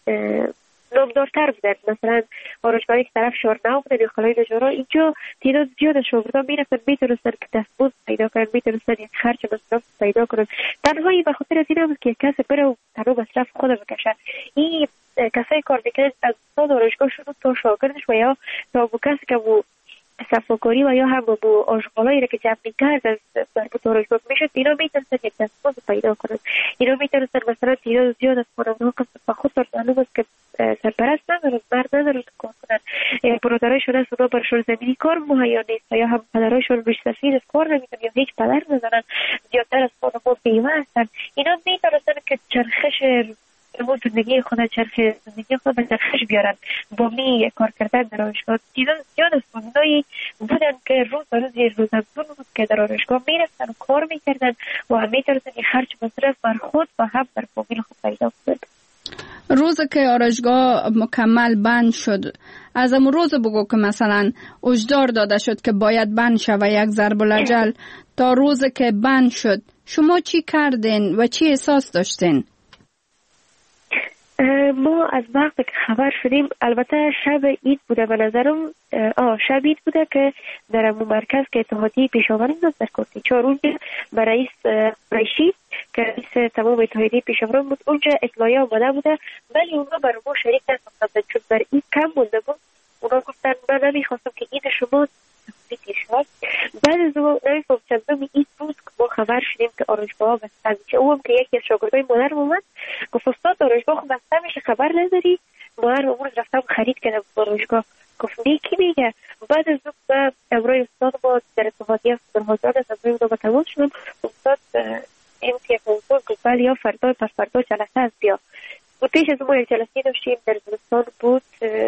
نامدارتر بودن، مثلا آرایشگاهی که طرف شارنو بودن یا خلای نجارا، اینجا تعداد زیاد شاگردان میرفتن میتونستن که دستمزد پیدا کنن، میتونستن یک خرج مصرف پیدا کنن. تنهایی به خاطر از این هم که یک کس بره و تنها مصرف خود بکشه. این کسایی کار میکنن از استاد آرایشگاه شروع تا شاگردش و یا تا بو کسی که بو صفاکاری و یا هم با آشغالایی را که جمع میکرد از مربوط آرایشگاه میشد، اینا میتونستن یک دستمزد پیدا کنن. اینا میتونستن مثلا تعداد زیاد از خانم‌ها که به خود معلوم است که سرپرست ندارن، مرد ندارن کار کنن، برادرایشون از اونا برشون زمینی کار مهیا نیست یا هم پدرایشون روش سفید از کار نمیدن یا هیچ پدر ندارن، زیادتر از خانم‌ها بیوه هستن. اینا میتونستن که چرخش اون زندگی خود چرخ زندگی خود به چرخش بیارن با می کار کردن در آرایشگاه. دیدن زیاد از خانم‌هایی بودن که روز به روز یه روزافزون بود که در آرایشگاه میرفتن و کار میکردن و هم میتونستن یه خرج مصرف بر خود و هم بر فامیل خود پیدا کنند. روز که آرایشگاه مکمل بند شد، از اون روز بگو که مثلا اجدار داده شد که باید بند شود یک ضرب الاجل، تا روز که بند شد شما چی کردین و چی احساس داشتین؟ ما از وقتی که خبر شدیم، البته شب عید بوده به نظرم، آه شب عید بوده که در امون مرکز که اتحادیه پیشاوران داشت در کوتی چهار اونجا به رئیس رئیسی که رئیس تمام اتحادیه پیشاوران بود اونجا اطلاعیه آمده بوده، ولی اونا برای ما شریک نساختن چون در عید کم مونده بود. اونا گفتن من نمیخواستم که عید شما بیتیر شد. بعد از اون نمیفهم چندم عید بود که ما خبر شدیم که آرایشگاه ها بسته میشه. اونم که یکی از شاگردای مادر اومد گفت استاد آرایشگاه خب بسته میشه خبر نداری؟ مادر امروز رفتم خرید کردم آرایشگاه. گفت نه کی میگه؟ بعد از اون امروز استاد ما در اتحادیه سوپرمارکت از امروز با تماس شدم. استاد این که کنسول گفت ولی یا فردا پس فردا جلسه از بیا. و پیش از اون یک جلسه داشتیم در زمستان بود،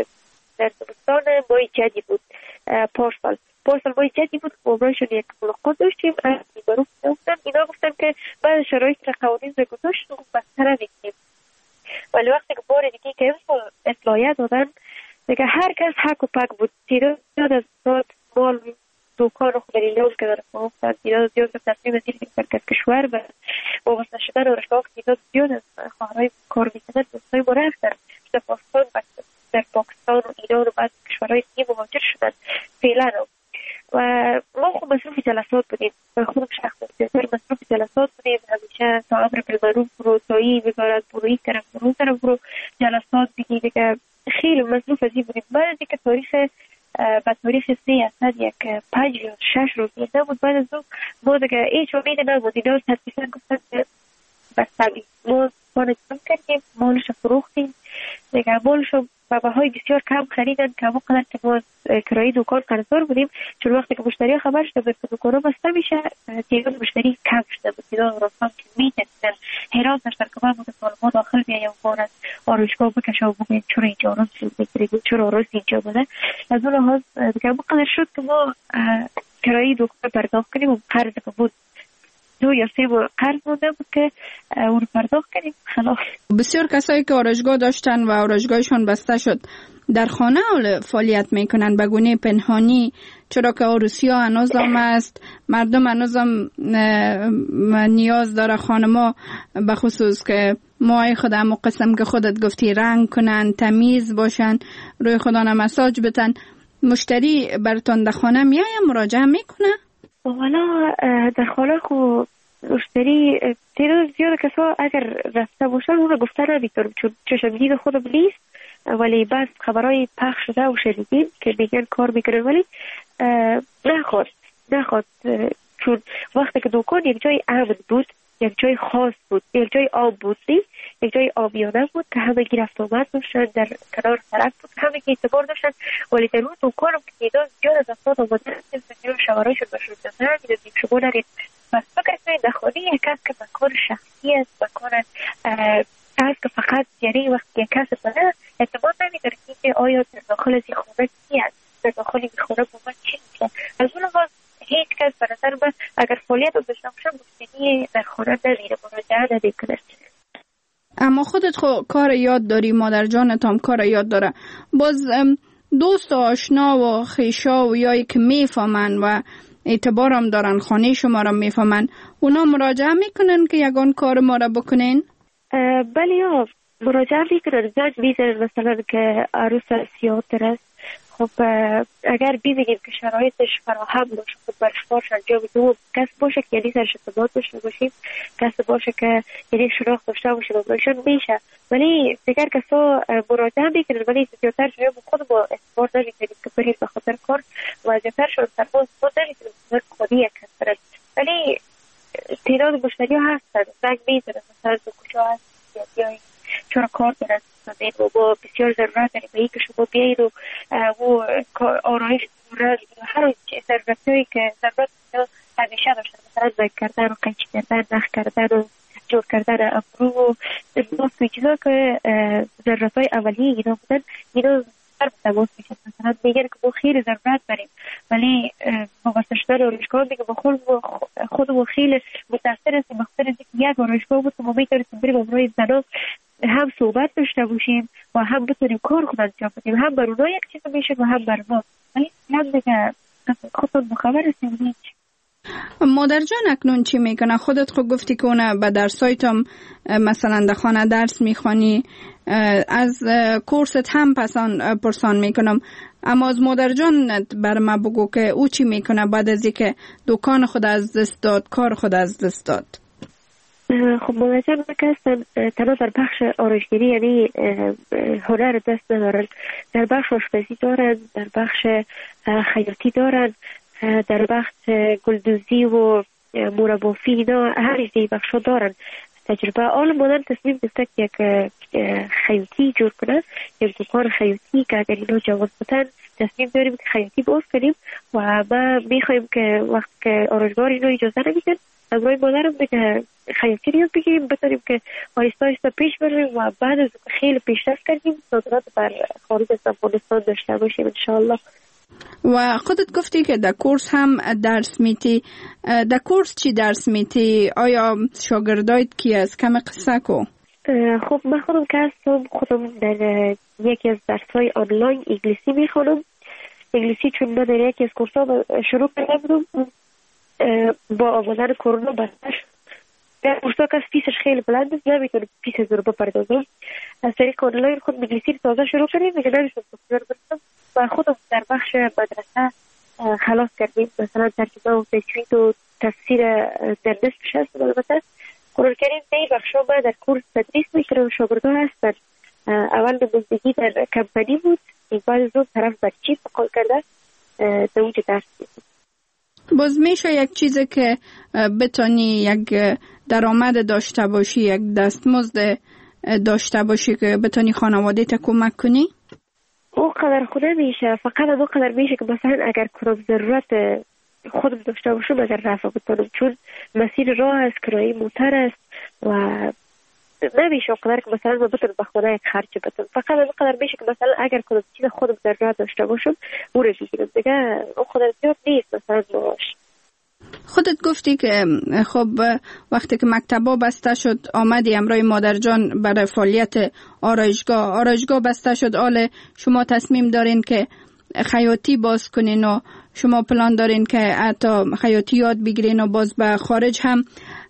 در زمستان ماه جدی بود، پارسال پارسال ماه جدی بود. عمرشون یک ملاقات داشتیم از بیمارو گفتن اینا گفتن که بعد شرایط را قوانین را گذاشت و بستر نمیکنیم. ولی وقتی که بار دیگه که اطلاعیه دادن دیگه هر کس حق و پک بود. تعداد از داد مال دوکان و خبری لوز که داره فهمتن، تعداد زیاد از تصمیم دیر مرکز کشور و وابسته شدن آرایشگاه تعداد زیاد از خواهرهای کار میکنن دوستای ما رفتن در پاکستان در پاکستان و ایران و بعد کشورهای دیگه مهاجر شدن فعلا. و ما خب مصروف جلسات بودیم، خودم شخصا زیادتر مصروف جلسات بودیم، همیشه تا امر بالمعروف برو، تایی وزارت برو، این طرف برو، اون طرف برو، جلسات بگی دیگه خیلی مصروف از این بودیم. بعد از اینکه تاریخ به تاریخ سه اسد یک پنج یا شش روز نبود، بعد از اون ما دیگه هیچ امیدی نبود. اینا تدریسا گفتن که بستمی ما مال جمع کردیم، مالش فروختیم دیگه، مالش و بهای بسیار کم خریدن که همون قدر که ما کرایه دکان قرضدار بودیم، چون وقتی که مشتری خبر شده بود که دکان بسته میشه تعداد مشتری کم شده بود. تعداد راستان که میتونستن حیران داشتن که من بوده سال ما داخل بیایم بار از آرایشگاه بکشه و بگویم چرا اینجا آراز بگیریم، چرا آراز اینجا بوده. از اون لحاظ دیگه همون قدر شد که ما کرایه دکان پرداخت کنیم و قرض که بود دو یا سه بار قرض مونده بود که اون پرداخت کنیم خلاص. بسیار کسایی که آرایشگاه داشتن و آرایشگاهشون بسته شد در خانه فعالیت میکنن به گونه پنهانی، چرا که عروسی ها هنوز هم است، مردم هنوز هم نیاز داره خانما به خصوص که موهای خود همو قسم که خودت گفتی رنگ کنن، تمیز باشن، روی خودانه مساج بتن. مشتری برتون در خانه میای مراجعه میکنه؟ والا در خانه خو مشتری تعداد زیاد کسا اگر رفته باشن اون رو گفته نمیتونم چون چشمگیر خودم نیست، ولی بس خبرهای پخش شده و شنیدیم که میگن کار میکنن، ولی نخواد نخواد چون وقتی که دکان یک جای امن بود، یک جای خاص بود، یک جای آب بود نیست، یک جای آبیانه بود که همه گرفت آمد داشتن، در کنار سرک بود همه که اعتبار داشتن، ولی در اون دکانم که تعداد زیاد از افراد آمدن شوارایشون بشون دادن میدونیم شما نرید. پس فکر کنید در خانه یک کس که مکان شخصی است، مکان است که فقط یعنی وقتی یک کس بده اعتماد نمیداره که آیا در داخل از این خانه چی است، در داخل این خانه بومد چی میشه. از اون لحاظ هیچ کس به نظر من اگر فعالیت رو داشته باشه مشتری در خانه نمیره، مراجعه نمیکنه. اما خودت خو کار یاد داری، مادر جانت هم کار یاد داره، باز دوست و آشنا و خیشا و یایی که میفهمن و اعتبارم دارن، خانه شما را میفهمن، اونا مراجعه میکنن که یگان کار ما را بکنین؟ بله یا مراجعه میکنن، زنگ میزنن مثلا که عروس سیاتر است، خب اگر ببینیم که شرایطش فراهم باشه خب برشبارش انجام دو کس باشه که یعنی سرش ارتباط داشته باشیم، کس باشه که یعنی شناخت داشته باشیم و برایشان میشه. ولی دیگر کسا مراجعه میکنن ولی زیادتر شما خود با اعتبار نمیکنیم که برید به خاطر کار و زیادتر شما سرباز خود نمیکنیم که خودی یک کس برد. ولی تعداد مشتری ها هستن زنگ میزنن مثلا دو کجا هست یا چرا کار دارن و با بسیار ضرورت داریم به این که شما بیایید و آرایش ضرورت هر ضرورت هایی که ضرورت همیشه داشتن مثلا زنگ کردن و قیچی کردن، نخ کردن و جور کردن ابرو و باز که چیزا که ضرورت های اولیه اینا بودن اینا هر تماس میشن. مثلا میگن که ما خیلی ضرورت داریم ولی وابسته شدن آرایشگاه میگه با خودمون خیلی متاثر هستیم بخاطر اینکه یک آرایشگاه بود که ما میتونستیم بریم امروی زنا هم صحبت داشته باشیم و هم بتونیم کار خود انجام بدیم، هم بر اونا یک چیز میشه و هم بر ما. ولی هم دیگه خودتون بخبر هستیم هیچ. مادر جان اکنون چی میکنه؟ خودت خود گفتی که اونه به درسایت هم مثلا در خانه درس میخوانی، از کورست هم پسان پرسان میکنم، اما از مادر جان بر ما بگو که او چی میکنه بعد از اینکه دکان خود از دست داد، کار خود از دست داد؟ خب مادر جان هستن تنها در بخش آرایشگری یعنی هنر دست ندارن، در بخش آشپزی دارن، در بخش خیاطی دارن، در بخش گلدوزی و مربافی اینا هر ایزی بخش دارن تجربه. آن مادر تصمیم گرفته که یک خیاطی جور کنن، یک دکان خیاطی که اگر اینا جواز بدن تصمیم داریم که خیاطی باز کنیم و ما میخوایم که وقت که آرایشگاه اینا اجازه نمیدن امروی مادرم بگه خیاطی نیاز بگیریم بتونیم که آیستا آیستا پیش بریم و بعد از خیلی پیشرفت کردیم صادرات بر خارج از افغانستان داشته باشیم انشاءالله. و خودت گفتی که در کورس هم درس میتی، در کورس چی درس میتی؟ آیا شاگردایت کی از کم قصه کو؟ خب من خودم که هستم خودم در یکی از درس‌های آنلاین انگلیسی میخونم. انگلیسی چون من در یکی از کورس‌ها شروع کرده بودم با آمدن کرونا بستش در کورس‌ها که فیسش خیلی بلند است نمیتونم فیس از رو بپردازم، از طریق آنلاین خود انگلیسی رو تازه شروع کردیم میگه نمیشم سوفتویر برسم و خودم در بخش مدرسه خلاص کردیم، مثلا ترجمه و تجوید و تفسیر در نصفش هستم. البته قرار کردیم در این بخش ها من در کورس تدریس میکنم و شاگردها هستن. اول نمایندگی در کمپانی بود، بعد از اون طرف برچی فقال کرده در اونجا درس میکنم. باز میشه یک چیزی که بتانی یک درآمد داشته باشی، یک دستمزد داشته باشی که بتانی خانواده تا کمک کنی؟ او قدر خود میشه، فقط او قدر میشه که مثلا اگر کنم ضرورت خودم داشته باشم اگر رفع بکنم، چون مسیر راه است، کرایه موتر است و نمیشه قدر که مثلا من بتونم به خونه یک خرج بتونم. فقط او قدر میشه که مثلا اگر کنم چیز خودم ضرورت داشته باشم او رو بگیرم دیگه، او قدر زیاد نیست. مثلا باش خودت گفتی که خب وقتی که مکتبا بسته شد آمدی امرای مادر جان برای فعالیت آرایشگاه آرایشگاه بسته شد، آل شما تصمیم دارین که خیاطی باز کنین و شما پلان دارین که حتی خیاطی یاد بگیرین و باز به خارج هم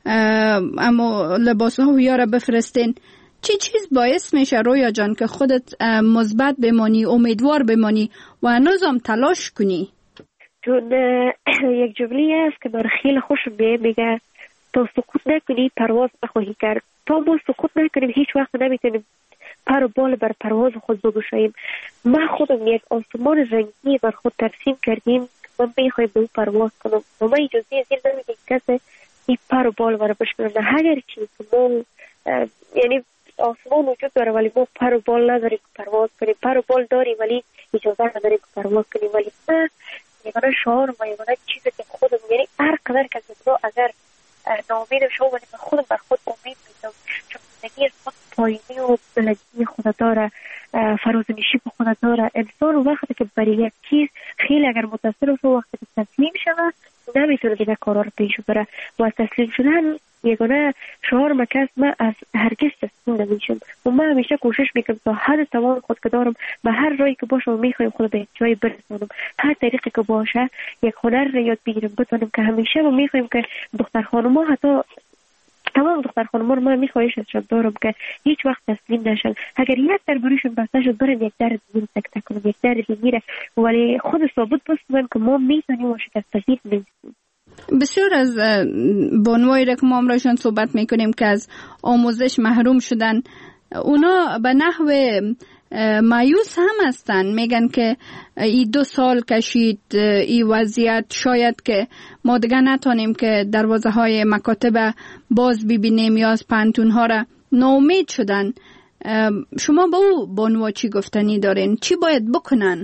اما لباس ها و یاره بفرستین. چی چیز باعث میشه رویا جان که خودت مثبت بمانی، امیدوار بمانی و هنوز هم تلاش کنی؟ چون یک جمله است که من خیلی خوشم میاد، میگه تا سقوط نکنی پرواز نخواهی کرد. تا ما سقوط نکنیم هیچ وقت نمیتونیم پر و بال بر پرواز خود بگشاییم. ما خودم یک آسمان رنگی بر خود ترسیم کردیم که من میخوایم به اون پرواز کنم و ما اجازه از این نمیدیم کسی این پر و بال برای بشکنم. هر چیز ما یعنی آسمان وجود داره ولی ما پر و بال نداریم که پرواز کنیم، پر و بال داریم ولی اجازه نداریم که پرواز کنیم. ولی ما یگانه شعار و یگانه چیزی که خودم یعنی هر قدر که اگر ناامید شو ولی من خودم بر خود امید میدم، چون زندگی خود پایینی و بلندی خود داره، فرازنشی به خود داره. انسان وقتی که برای یک چیز خیلی اگر متصل و وقتی که تسلیم شود نمیتونه دیگه کارا رو پیش بره و از تسلیم شدن یگانه شعار مکس من از هرگز تسلیم نمیشم و من همیشه کوشش میکنم تا حد توان خود که دارم به هر رایی که باشه و میخوایم خود به جای برسونم، هر طریقی که باشه یک هنر رو یاد بگیرم بتونم که همیشه و میخوایم که دختر خانوما حتی تمام دختر خانوما رو من میخواهیش ازشان دارم که هیچ وقت تسلیم نشن. اگر یک در بروشون بسته شد برن یک در دیگه تک تک کنم، یک در دیگه ولی خود ثابت بستن که ما میتونیم و شکست پذیر نیستیم. بسیار از بانوایی را که ما امرایشان صحبت میکنیم که از آموزش محروم شدن، اونا به نحو مایوس هم هستن، میگن که ای دو سال کشید ای وضعیت شاید که ما دیگه نتانیم که دروازه های مکاتب باز ببینیم یا از پانتون ها را ناامید شدن. شما با او بانوا چی گفتنی دارین؟ چی باید بکنن؟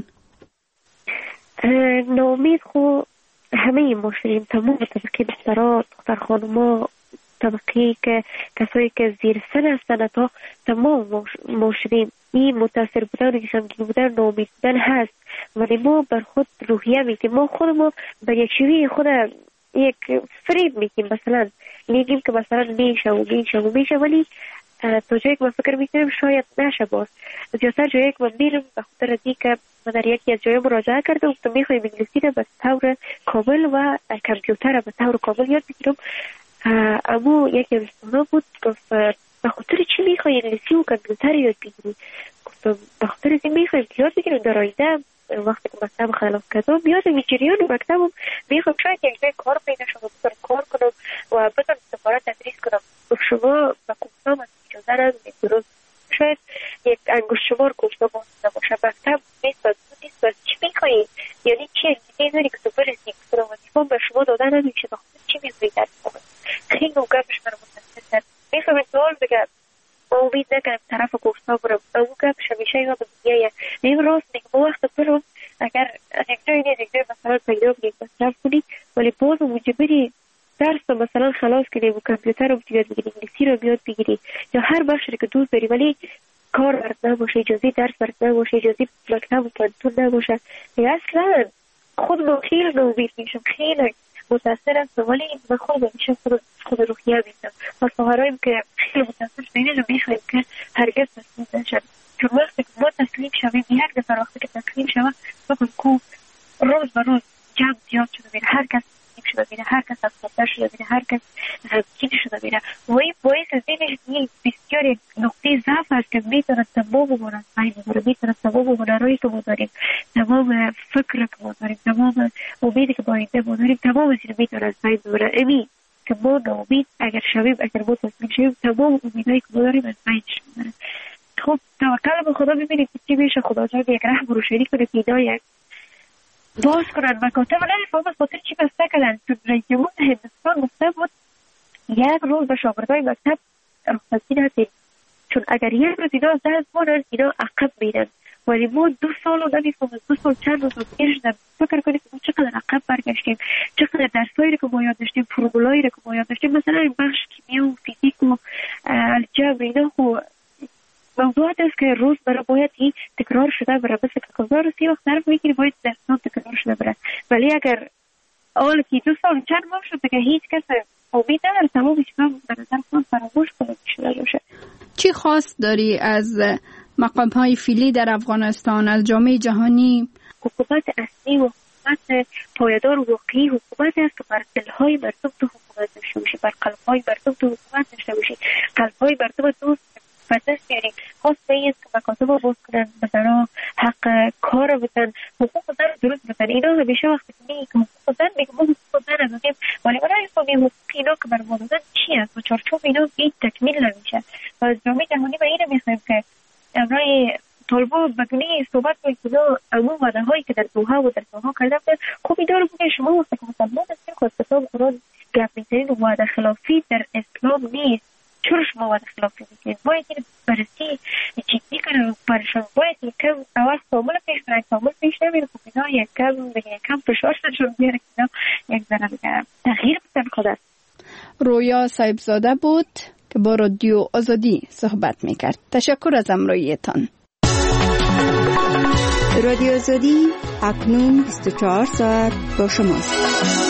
ناامید خو همه ما شدیم، تمام طبقه دخترات، دختر خانوما، طبقه که کسایی که زیر سن هستن تا تمام ما شدیم. این متاثر بودن و غمگین بودن ناامید بودن هست ولی ما بر خود روحیه میتیم، ما خود ما بر یک شوی خود یک فریب میتیم، مثلا میگیم که مثلا میشه و میشه و میشه ولی تا جایی که من فکر میکنم شاید نشه. باز زیادتر جایی که من میرم به خاطر دی که من در یکی از جایی مراجعه کردم تو میخوایم انگلیسی رو به طور کامل و کامپیوتر رو به طور کامل یاد بگیرم. اما یکی رستوران بود گفت به خاطر چی میخوای انگلیسی و کامپیوتر یاد بگیری؟ گفتم به خاطر این میخوایم یاد بگیرم در آینده وقتی که مکتب خلاص کردم بیادم جریان مکتبم میخوام شاید یک جای کار پیدا شما بتونم کار کنم و بتونم دوباره تدریس کنم. شما به کوفتام از اجازه ندارید، درست شاید یک انگشت شمار کوفتا باشه، مکتب نیست و نیست و چی میخوایی؟ یعنی چی انگیزه داری که تو برسی که وظیفه به شما داده نمیشه به خود چی میخوایی درس کنم؟ خیلی گپش من متاثر کرد. میخوام سوال بگم امید نکنم طرف کوفتا برم، اون گپش همیشه یاد دنیایه. نیم راست میگم با وقت برم اگر از یک جایی نیز یک جایی مثلا پیدا بگید مصرف کنید ولی باز مجبری درس رو مثلا خلاص کنی و کامپیوتر رو بیاد بگیری، انگلیسی رو بیاد بگیری یا هر بخشی که دوست داری ولی کار برات نباشه، اجازه درس برات نباشه، اجازه مکتب و پانتون نباشه. اصلا خود من خیلی ناامید میشم، خیلی متاثرم ولی من خود میشم خود خود روحیه میشم و شوهرایم که خیلی متاثر شدین رو میخوایم که هرگز تسلیم نشن. چون وقتی که ما تسلیم شویم یک دفعه وقتی که تسلیم شویم بکن کو روز به روز جمع زیاد شده میره، هر کس شده میره، هر کس افسرده شده میره، هر کس غمگین شده میره و این باعث از این بسیار یک نقطه ضعف است که میتونه تمام ما از بین ببره، میتونه تمام هنرهایی که ما داریم، تمام فکر که ما داریم، تمام امیدی که با آینده ما داریم، تمام از این میتونه از بین ببره. امید که ما ناامید اگر شویم، اگر ما تسلیم شویم، تمام امیدهایی که ما داریم از بین میبره. خب توکل به خدا ببینید چی میشه. خدا جان یک رحم و روشنی کنه که اینا یک باز کنن مکاتب. نمیفهم از خاطر چی بسته کردن. چون رئیس جمهور هندوستان گفته بود یک روز به شاگردای مکتب رخصتی ندید، چون اگر یک روز اینا از دست بردن اینا عقب میرن. ولی ما دو سال رو نمیفهم از دو سال چند روز رو گشتن. فکر کنید ما چقدر عقب برگشتیم، چقدر درسایی رو که ما یاد داشتیم، فرمولایی رو که ما یاد داشتیم، مثلا این بخش کیمیا و فیزیک و الجبر اینا خو موضوعات است که روز برای باید این تکرار شده برای بس که کمزار سی وقت طرف میگیری باید درستان تکرار شده برای. ولی اگر اول که دو سال چند ماه شده که هیچ کس امید نداره تمام چیزا به نظر خود فراموش کنه شده باشه. چی خواست داری از مقام های فعلی در افغانستان، از جامعه جهانی؟ حکومت اصلی و حکومت پایدار و واقعی حکومت است که بر دلهای مردم تو حکومت داشته باشه، بر قلبهای مردم تو حکومت داشته باشه، قلبهای مردم تو فتست بیاریم. خواست به این که مکاتب رو باز کنن، مثلا حق کار رو بدن، حقوق در درست بدن. هستن. اینا همیشه وقتی میگه که حقوق زن میگه ما حقوق زن رو دادیم، ولی برای فهمی حقوق اینا که بر ما زن چی است و چارچوب اینا این تکمیل نمیشه. و از جامعه جهانی به اینو میخوایم که امروز طالبا بدونی صحبت کنید که اون وعده هایی که در دوحه و در دوحه کردن خوب اینا رو بگه شما وقتی که مسلمان هستین خود کتاب قرآن گپ میزنید و وعده خلافی در اسلام نیست. چرا شما وعده خلافی میکنید؟ باید این بررسی جدی کنن و برشان باید یک کم اول تعامل پیش برن، تعامل پیش نمیره خب اینا یک کم یک کم فشار شدشون بیاره که اینا یک ذره تغییر بدن خودت. رویا صاحبزاده بود که با رادیو آزادی صحبت میکرد. تشکر از همراهیتان. رادیو آزادی اکنون بیست و چهار ساعت با شماست.